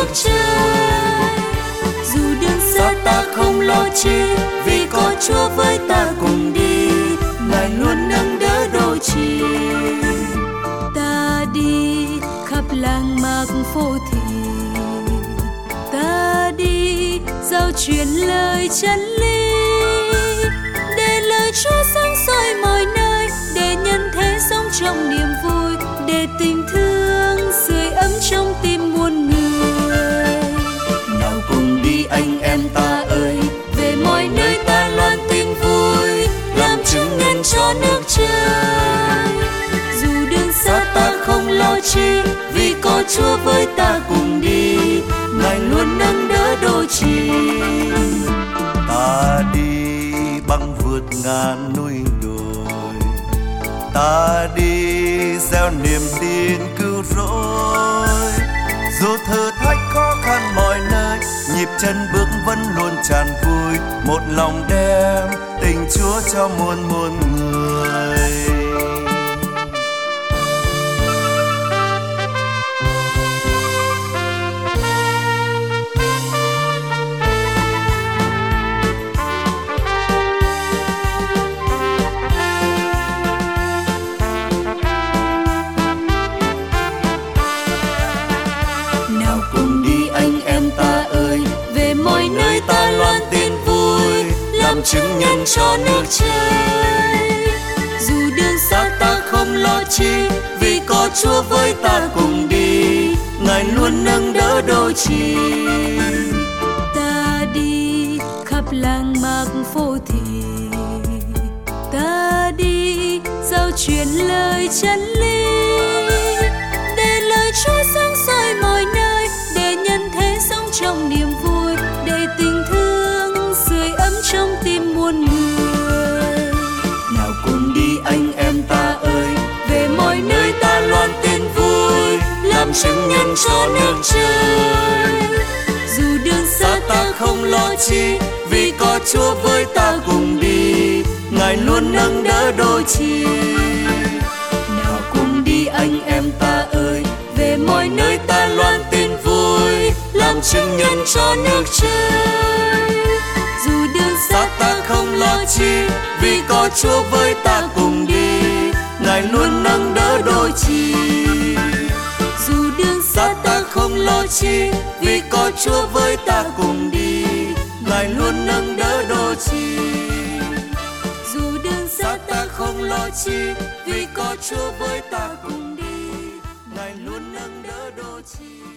nước trời. Dù đường xa ta không lo chi, vì có Chúa với ta cùng đi, Ngài luôn nâng đỡ đôi chi. Ta đi khắp làng mạc phố thị, ta đi giao truyền lời chân lý, để lời Chúa sáng soi mọi nơi, để nhân thế sống trong niềm vui, để tình thương sưởi ấm trong tim muôn người. Nào cùng đi anh em ta ơi, về mọi nơi ta loan tin vui, làm chứng nhân cho nước trời. Dù đường xa ta không lo chi, vì có Chúa với ta cùng đi, Ngài luôn nâng đỡ đôi chi. Ta đi băng vượt ngàn núi đồi, ta đi gieo niềm tin cứu rỗi. Dù thử thách khó khăn mọi nơi, nhịp chân bước vẫn luôn tràn vui, một lòng đem tình Chúa cho muôn muôn người. Chứng nhân cho nước trời. Dù đường xa ta không lo chi, vì có Chúa với ta cùng đi, Ngài luôn nâng đỡ đôi chi. Ta đi khắp làng mạc phố thị, ta đi giao truyền lời chân lý, để lời Chúa sáng soi mọi nơi, để nhân thế sống trong niềm vui, để tình thương sưởi ấm trong tim muôn người. Nào cùng đi anh em ta ơi, về mọi nơi ta loan tin vui, làm chứng nhân cho nước trời. Dù đường xa ta không lo chi, vì có Chúa với ta cùng đi, Ngài luôn nâng đỡ đôi chi. Nào cùng đi anh em ta ơi, về mọi nơi ta loan tin vui, làm chứng nhân cho nước trời. Dù đường xa ta không lo chi, vì có Chúa với ta cùng đi, Ngài luôn nâng đỡ đôi chi. Dù đường xa ta không lo chi, vì có Chúa với ta cùng đi, Ngài luôn nâng đỡ đôi chi. Dù đường xa ta không lo chi, vì có Chúa với ta cùng đi, Ngài luôn nâng đỡ đôi chi.